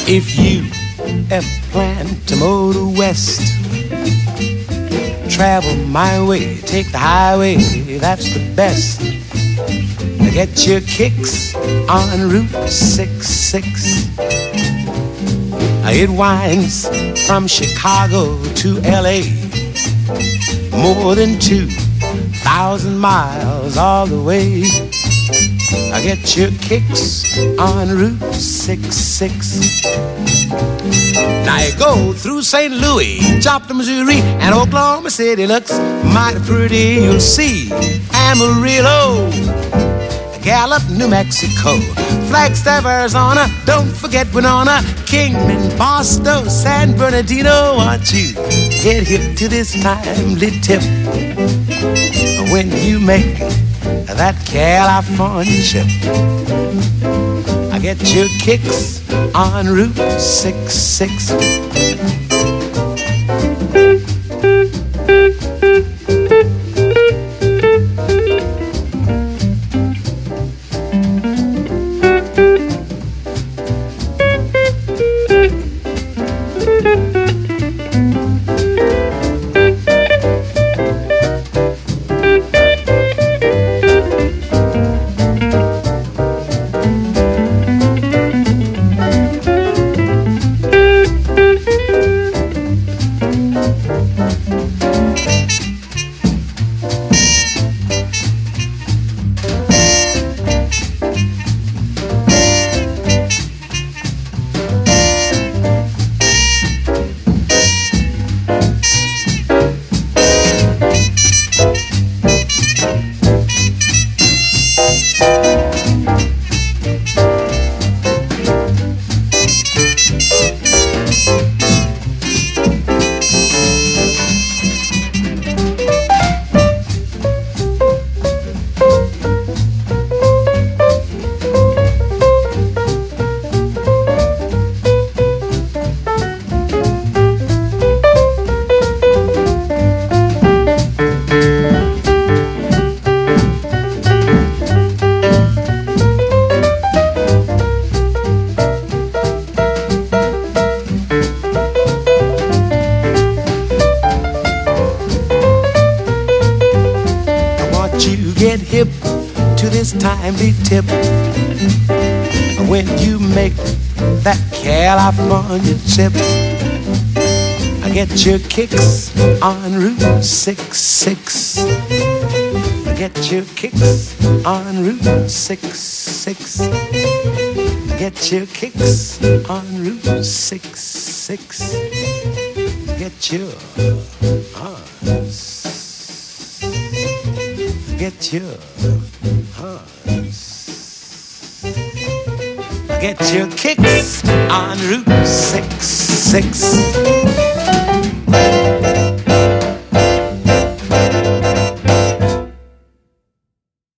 If you ever plan to motor west, travel my way, take the highway, that's the best. Get your kicks on Route 66. It winds from Chicago to L.A., more than 2,000 miles all the way. Get your kicks on Route 66. Now you go through St. Louis, Joplin, Missouri, and Oklahoma City looks mighty pretty, you'll see. Amarillo, Gallup, New Mexico, Flagstaff, Arizona, don't forget Winona, Kingman, Boston, San Bernardino. Want you get hip to this timely tip when you make that California trip. I get your kicks on Route 66. Timely tip when you make that California trip. I get your kicks on Route 66. I get your kicks on Route 66. I get your kicks on Route 66. Get your get your get your kicks on Route 66.